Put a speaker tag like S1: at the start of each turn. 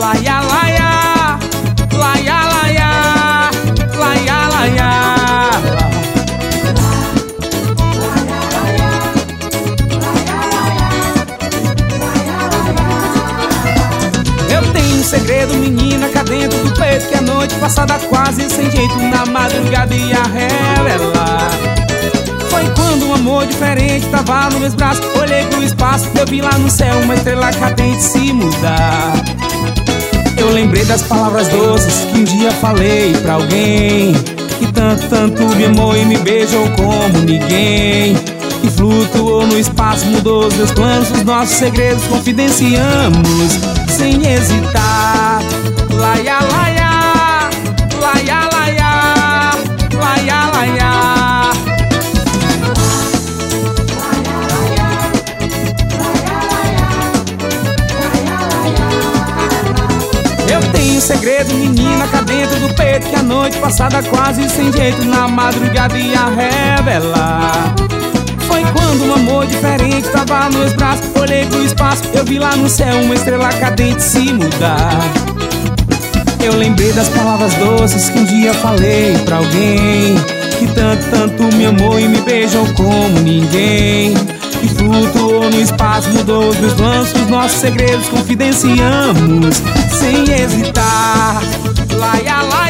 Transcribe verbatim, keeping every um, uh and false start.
S1: laia, laia, laia, laia, laia, laia. Eu tenho um segredo, menina, cá dentro do peito, que a noite passada quase sem jeito, na madrugada ia revelar. Foi quando um amor diferente tava nos meus braços. Olhei pro espaço, eu vi lá no céu uma estrela cadente se mudar. Eu lembrei das palavras doces que um dia falei pra alguém, que tanto, tanto me amou e me beijou como ninguém, que flutuou no espaço, mudou os meus planos, os nossos segredos confidenciamos sem hesitar. Laia, laia, laia, laia, laia, laia. Eu tenho um segredo, menina, cá dentro do peito, que a noite passada quase sem jeito, na madrugada ia revelar. Foi quando um amor diferente tava nos meus braços. Olhei pro espaço, eu vi lá no céu uma estrela cadente se mudar. Eu lembrei das palavras doces que um dia falei pra alguém, que tanto, tanto me amou e me beijou como ninguém, que flutuou no espaço, mudou os meus lanços, os nossos segredos confidenciamos sem hesitar. Laia, laia.